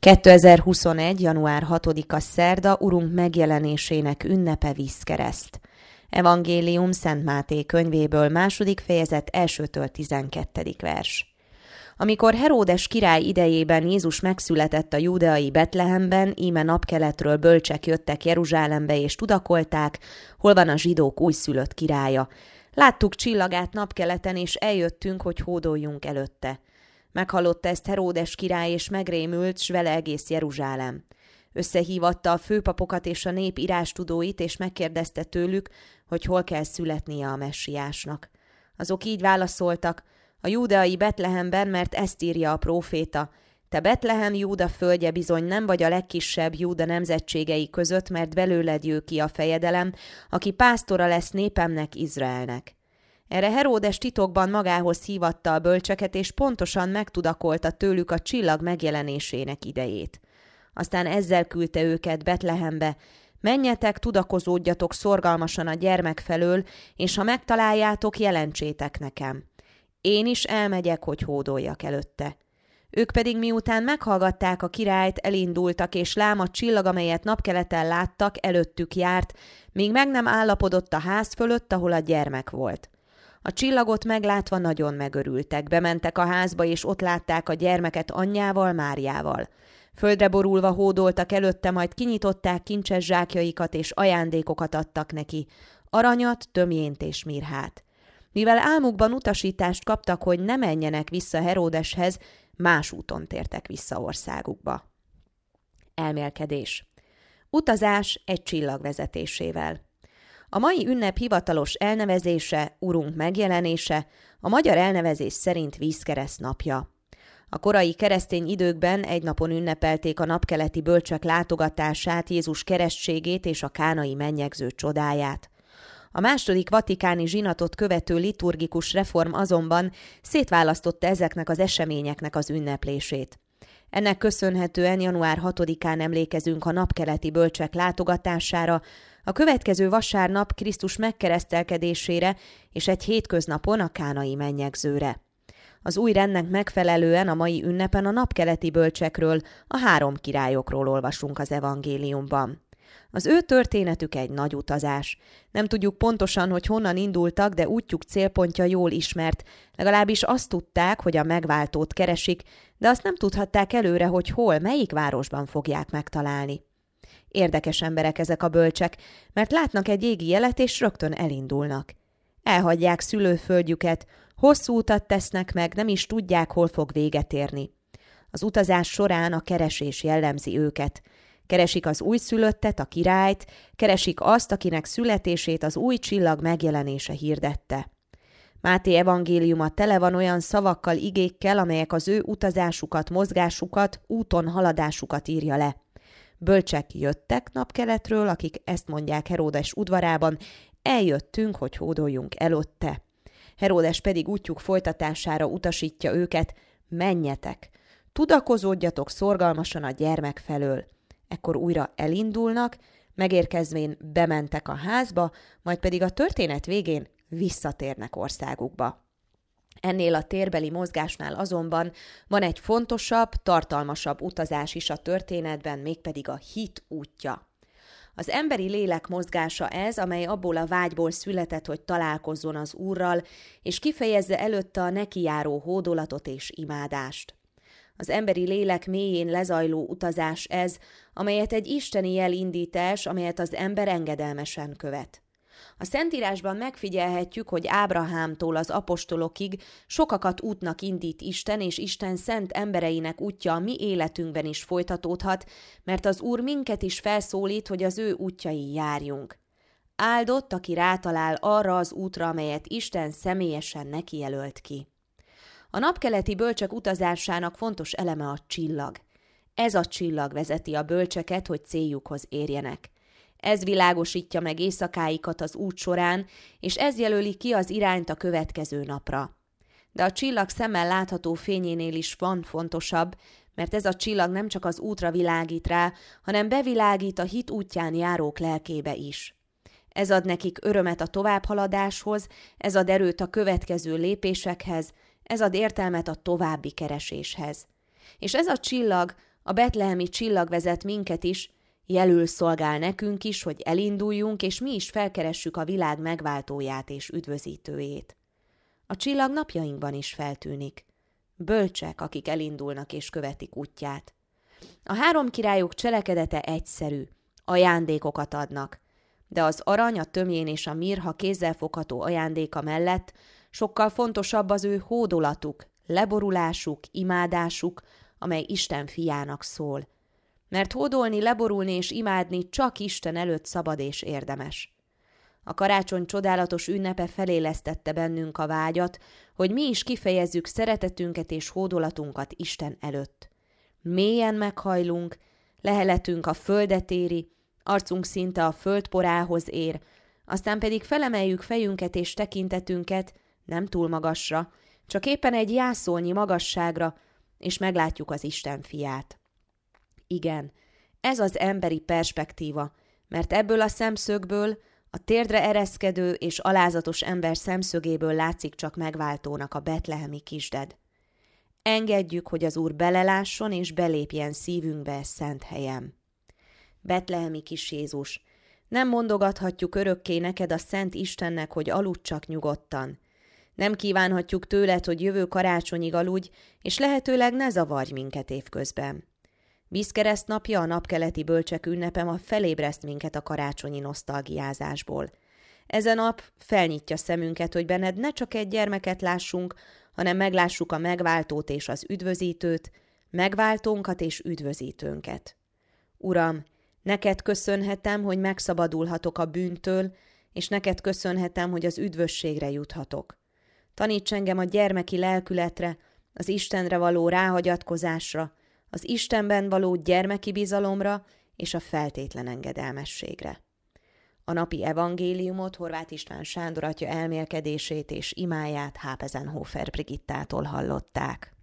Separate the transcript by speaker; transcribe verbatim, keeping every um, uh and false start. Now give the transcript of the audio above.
Speaker 1: kétezer-huszonegy. január hatodika szerda, Urunk megjelenésének ünnepe vízkereszt. Evangélium Szent Máté könyvéből, második fejezet, elsőtől tizenkettedik vers. Amikor Heródes király idejében Jézus megszületett a júdeai Betlehemben, íme napkeletről bölcsek jöttek Jeruzsálembe és tudakolták, hol van a zsidók újszülött királya. Láttuk csillagát napkeleten, és eljöttünk, hogy hódoljunk előtte. Meghallotta ezt Heródes király, és megrémült, s vele egész Jeruzsálem. Összehívatta a főpapokat és a nép írástudóit, és megkérdezte tőlük, hogy hol kell születnie a messiásnak. Azok így válaszoltak: a júdeai Betlehemben, mert ezt írja a próféta: te Betlehem, Júda földje, bizony nem vagy a legkisebb Júda nemzetségei között, mert belőled jő ki a fejedelem, aki pásztora lesz népemnek, Izraelnek. Erre Heródes titokban magához hívatta a bölcseket, és pontosan megtudakolta tőlük a csillag megjelenésének idejét. Aztán ezzel küldte őket Betlehembe: menjetek, tudakozódjatok szorgalmasan a gyermek felől, és ha megtaláljátok, jelentsétek nekem. Én is elmegyek, hogy hódoljak előtte. Ők pedig miután meghallgatták a királyt, elindultak, és lám a csillag, amelyet napkeleten láttak, előttük járt, míg meg nem állapodott a ház fölött, ahol a gyermek volt. A csillagot meglátva nagyon megörültek, bementek a házba, és ott látták a gyermeket anyjával, Máriával. Földre borulva hódoltak előtte, majd kinyitották kincses zsákjaikat, és ajándékokat adtak neki, aranyat, tömjént és mirhát. Mivel álmukban utasítást kaptak, hogy ne menjenek vissza Heródeshez, más úton tértek vissza országukba. Elmélkedés. Utazás egy csillag vezetésével. A mai ünnep hivatalos elnevezése, Urunk megjelenése, a magyar elnevezés szerint vízkereszt napja. A korai keresztény időkben egy napon ünnepelték a napkeleti bölcsek látogatását, Jézus keresztségét és a kánai mennyegző csodáját. A második vatikáni zsinatot követő liturgikus reform azonban szétválasztotta ezeknek az eseményeknek az ünneplését. Ennek köszönhetően január hatodikán emlékezünk a napkeleti bölcsek látogatására, a következő vasárnap Krisztus megkeresztelkedésére és egy hétköznapon a kánai mennyegzőre. Az új rendnek megfelelően a mai ünnepen a napkeleti bölcsekről, a három királyokról olvasunk az evangéliumban. Az ő történetük egy nagy utazás. Nem tudjuk pontosan, hogy honnan indultak, de útjuk célpontja jól ismert. Legalábbis azt tudták, hogy a megváltót keresik, de azt nem tudhatták előre, hogy hol, melyik városban fogják megtalálni. Érdekes emberek ezek a bölcsek, mert látnak egy égi jelet, és rögtön elindulnak. Elhagyják szülőföldjüket, hosszú utat tesznek meg, nem is tudják, hol fog véget érni. Az utazás során a keresés jellemzi őket. Keresik az újszülöttet, a királyt, keresik azt, akinek születését az új csillag megjelenése hirdette. Máté evangéliuma tele van olyan szavakkal, igékkel, amelyek az ő utazásukat, mozgásukat, úton haladásukat írja le. Bölcsek jöttek napkeletről, akik ezt mondják Heródes udvarában: eljöttünk, hogy hódoljunk előtte. Heródes pedig útjuk folytatására utasítja őket: menjetek, tudakozódjatok szorgalmasan a gyermek felől. Ekkor újra elindulnak, megérkezvén bementek a házba, majd pedig a történet végén visszatérnek országukba. Ennél a térbeli mozgásnál azonban van egy fontosabb, tartalmasabb utazás is a történetben, mégpedig a hit útja. Az emberi lélek mozgása ez, amely abból a vágyból született, hogy találkozzon az Úrral, és kifejezze előtte a nekijáró hódolatot és imádást. Az emberi lélek mélyén lezajló utazás ez, amelyet egy isteni jel indít el, amelyet az ember engedelmesen követ. A Szentírásban megfigyelhetjük, hogy Ábrahámtól az apostolokig sokakat útnak indít Isten, és Isten szent embereinek útja a mi életünkben is folytatódhat, mert az Úr minket is felszólít, hogy az ő útjain járjunk. Áldott, aki rátalál arra az útra, amelyet Isten személyesen neki jelölt ki. A napkeleti bölcsek utazásának fontos eleme a csillag. Ez a csillag vezeti a bölcseket, hogy céljukhoz érjenek. Ez világosítja meg éjszakáikat az út során, és ez jelöli ki az irányt a következő napra. De a csillag szemmel látható fényénél is van fontosabb, mert ez a csillag nem csak az útra világít rá, hanem bevilágít a hit útján járók lelkébe is. Ez ad nekik örömet a továbbhaladáshoz, ez ad erőt a következő lépésekhez, ez ad értelmet a további kereséshez. És ez a csillag A betlehemi csillag vezet minket is, jelül szolgál nekünk is, hogy elinduljunk, és mi is felkeressük a világ megváltóját és üdvözítőjét. A csillag napjainkban is feltűnik. Bölcsek, akik elindulnak és követik útját. A három királyok cselekedete egyszerű, ajándékokat adnak, de az arany, a tömjén és a mirha kézzelfogható ajándéka mellett sokkal fontosabb az ő hódolatuk, leborulásuk, imádásuk, amely Isten fiának szól. Mert hódolni, leborulni és imádni csak Isten előtt szabad és érdemes. A karácsony csodálatos ünnepe felélesztette bennünk a vágyat, hogy mi is kifejezzük szeretetünket és hódolatunkat Isten előtt. Mélyen meghajlunk, leheletünk a földet éri, arcunk szinte a föld porához ér, aztán pedig felemeljük fejünket és tekintetünket, nem túl magasra, csak éppen egy jászolnyi magasságra, és meglátjuk az Isten fiát. Igen, ez az emberi perspektíva, mert ebből a szemszögből, a térdre ereszkedő és alázatos ember szemszögéből látszik csak megváltónak a betlehemi kisded. Engedjük, hogy az Úr belelásson és belépjen szívünkbe szent helyem. Betlehemi kis Jézus, nem mondogathatjuk örökké neked a Szent Istennek, hogy aludj csak nyugodtan. Nem kívánhatjuk tőled, hogy jövő karácsonyig aludj, és lehetőleg ne zavarj minket évközben. Vízkereszt napja, a napkeleti bölcsek ünnepe ma felébreszt minket a karácsonyi nosztalgiázásból. Ezen nap felnyitja szemünket, hogy benned ne csak egy gyermeket lássunk, hanem meglássuk a megváltót és az üdvözítőt, megváltónkat és üdvözítőnket. Uram, neked köszönhetem, hogy megszabadulhatok a bűntől, és neked köszönhetem, hogy az üdvösségre juthatok. Taníts engem a gyermeki lelkületre, az Istenre való ráhagyatkozásra, az Istenben való gyermeki bizalomra és a feltétlen engedelmességre. A napi evangéliumot Horváth István Sándor atya elmélkedését és imáját Hápezenhofer Brigittától hallották.